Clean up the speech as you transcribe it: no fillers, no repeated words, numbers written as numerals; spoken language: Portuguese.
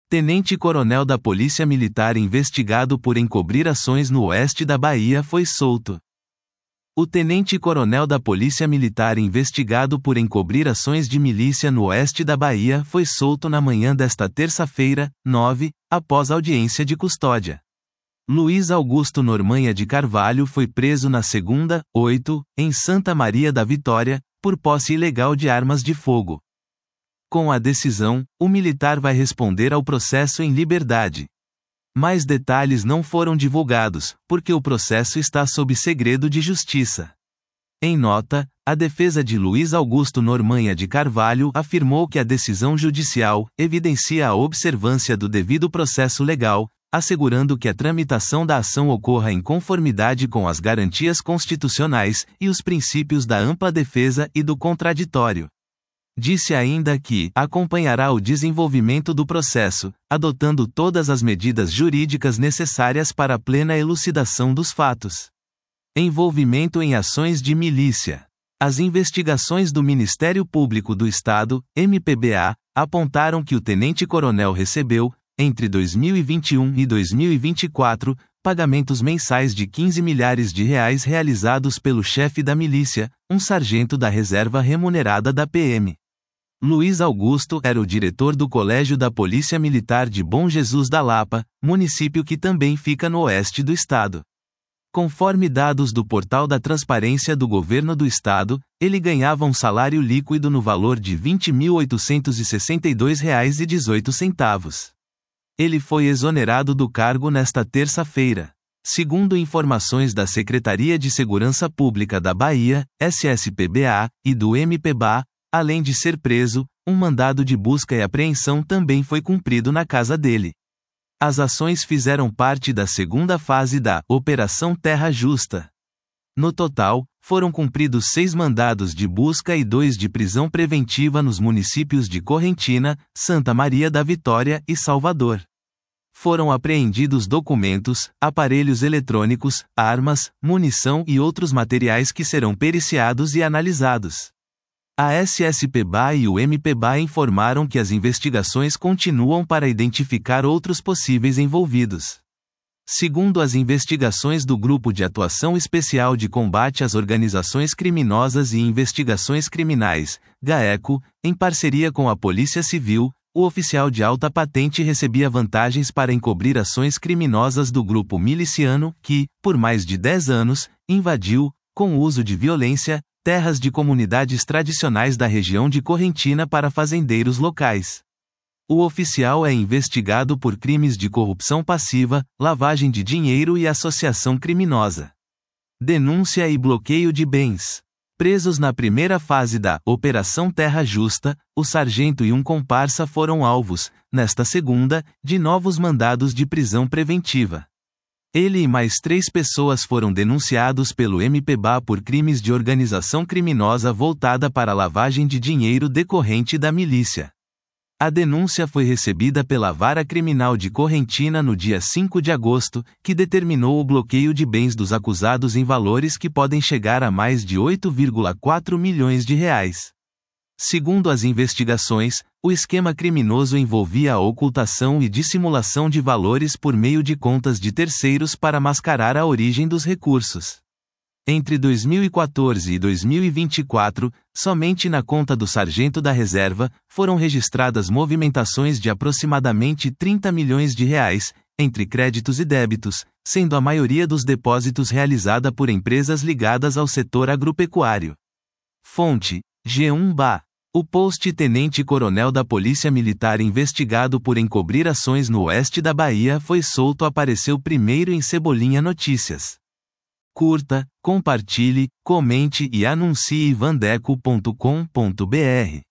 Tenente-coronel da Polícia Militar investigado por encobrir ações no oeste da Bahia foi solto. O tenente-coronel da Polícia Militar investigado por encobrir ações de milícia no oeste da Bahia foi solto na manhã desta terça-feira, 9, após audiência de custódia. Luiz Augusto Normanha de Carvalho foi preso na segunda, 8, em Santa Maria da Vitória, por posse ilegal de armas de fogo. Com a decisão, o militar vai responder ao processo em liberdade. Mais detalhes não foram divulgados, porque o processo está sob segredo de justiça. Em nota, a defesa de Luiz Augusto Normanha de Carvalho afirmou que a decisão judicial evidencia a observância do devido processo legal, assegurando que a tramitação da ação ocorra em conformidade com as garantias constitucionais e os princípios da ampla defesa e do contraditório. Disse ainda que acompanhará o desenvolvimento do processo, adotando todas as medidas jurídicas necessárias para a plena elucidação dos fatos. Envolvimento em ações de milícia. As investigações do Ministério Público do Estado, MPBA, apontaram que o tenente-coronel recebeu, entre 2021 e 2024, pagamentos mensais de R$15 milhares realizados pelo chefe da milícia, um sargento da reserva remunerada da PM. Luiz Augusto era o diretor do Colégio da Polícia Militar de Bom Jesus da Lapa, município que também fica no oeste do estado. Conforme dados do Portal da Transparência do Governo do Estado, ele ganhava um salário líquido no valor de R$ 20.862,18. Ele foi exonerado do cargo nesta terça-feira. Segundo informações da Secretaria de Segurança Pública da Bahia, SSPBA, e do MPBA, além de ser preso, um mandado de busca e apreensão também foi cumprido na casa dele. As ações fizeram parte da segunda fase da Operação Terra Justa. No total, foram cumpridos 6 mandados de busca e 2 de prisão preventiva nos municípios de Correntina, Santa Maria da Vitória e Salvador. Foram apreendidos documentos, aparelhos eletrônicos, armas, munição e outros materiais que serão periciados e analisados. A SSPBA e o MPBA informaram que as investigações continuam para identificar outros possíveis envolvidos. Segundo as investigações do Grupo de Atuação Especial de Combate às Organizações Criminosas e Investigações Criminais, GAECO, em parceria com a Polícia Civil, o oficial de alta patente recebia vantagens para encobrir ações criminosas do grupo miliciano que, por mais de 10 anos, invadiu, com o uso de violência, terras de comunidades tradicionais da região de Correntina para fazendeiros locais. O oficial é investigado por crimes de corrupção passiva, lavagem de dinheiro e associação criminosa. Denúncia e bloqueio de bens. Presos na primeira fase da Operação Terra Justa, o sargento e um comparsa foram alvos, nesta segunda, de novos mandados de prisão preventiva. Ele e mais 3 pessoas foram denunciados pelo MPBA por crimes de organização criminosa voltada para lavagem de dinheiro decorrente da milícia. A denúncia foi recebida pela Vara Criminal de Correntina no dia 5 de agosto, que determinou o bloqueio de bens dos acusados em valores que podem chegar a mais de R$8,4 milhões. Segundo as investigações, o esquema criminoso envolvia a ocultação e dissimulação de valores por meio de contas de terceiros para mascarar a origem dos recursos. Entre 2014 e 2024, somente na conta do sargento da reserva, foram registradas movimentações de aproximadamente R$30 milhões, entre créditos e débitos, sendo a maioria dos depósitos realizada por empresas ligadas ao setor agropecuário. Fonte: G1/BA. O post-tenente-coronel da Polícia Militar investigado por encobrir ações no oeste da Bahia foi solto apareceu primeiro em Cebolinha Notícias. Curta, compartilhe, comente e anuncie vandeco.com.br.